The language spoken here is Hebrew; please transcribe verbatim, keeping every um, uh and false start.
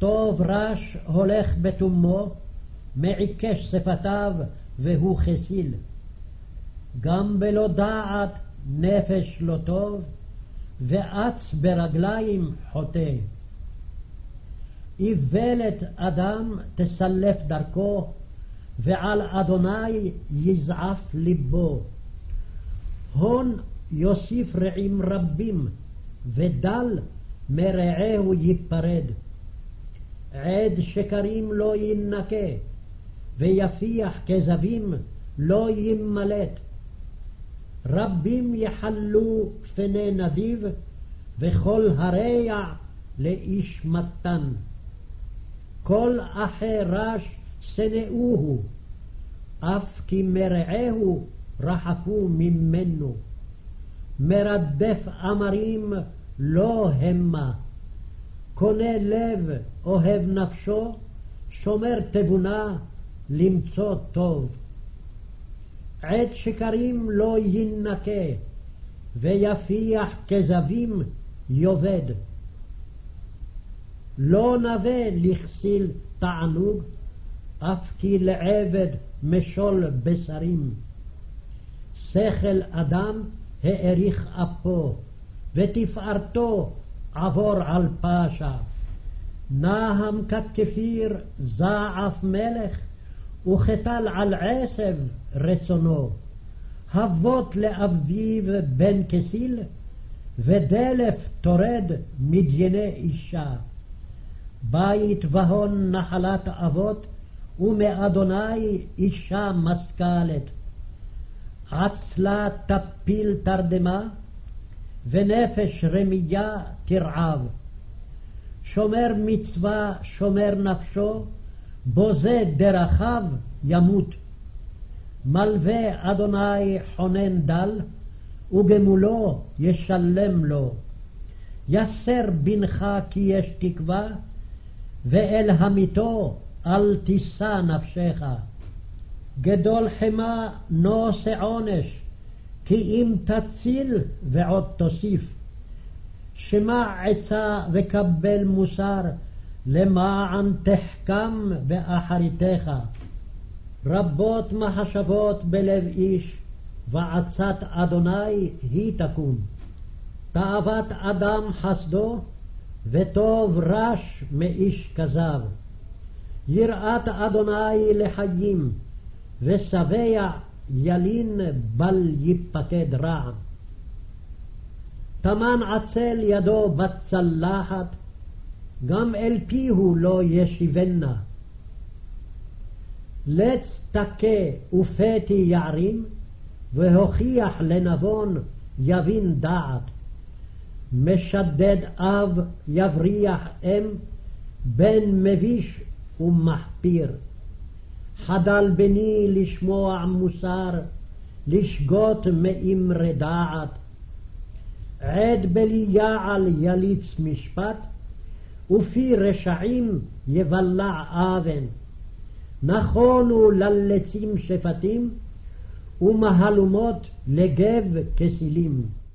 טוב רש הולך בתומו, מעיקש שפתיו והוא חסיל. גם בלא דעת נפש לא טוב, ואץ ברגליים חוטא. איוולת אדם תסלף דרכו, ועל אדוני יזעף ליבו. הון יוסיף רעים רבים, ודל מרעהו ייפרד. עד שקרים לא ינקה, ויפיח כזבים לא ימלט. רבים יחלו פני נדיב, וכל הרע לאיש מתן. כל אחי רש שנאוהו, אף כי מרעהו רחקו ממנו. מרדף אמרים לא המה, קונה לב אוהב נפשו, שומר תבונה למצוא טוב. עת שקרים לא ינקה, ויפיח כזבים יובד. לא נווה לכסיל תענוג, אף כי לעבד משול בשרים. שכל אדם האריך אפו, ותפארתו עבור על פשע. נהם ככפיר זעף מלך, וכתל על עשב רצונו. אבות לאביו בן כסיל, ודלף תורד מדייני אישה. בית והון נחלת אבות, ומאדוני אישה משכלת. עצלה תפיל תרדמה, ונפש רמיה תרעב. שומר מצווה שומר נפשו, בוזה דרכיו ימות. מלווה אדוני חונן דל, וגמולו ישלם לו. יסר בנך כי יש תקווה, ואל המיתו אל תישא נפשך. גדול חמה נושא עונש, כי אם תציל ועוד תוסיף. שמע עצה וקבל מוסר, למען תחכם באחריתך. רבות מחשבות בלב איש, ועצת אדוני היא תקום. תאוות אדם חסדו, וטוב רש מאיש כזב. יראת אדוני לחיים, ושבע ילין בל ייפקד רע. תמן עצל ידו בצלחת, גם אל פיהו לא ישיבנה. לץ תכה ופתי יערים, והוכיח לנבון יבין דעת. משדד אב יבריח אם, בן מביש ומחפיר. חדל בני לשמוע מוסר, לשגות מאמרי דעת. עד בלי יעל יליץ משפט, ופי רשעים יבלע אבן. נכונו ללצים שפטים, ומהלומות לגב כסילים.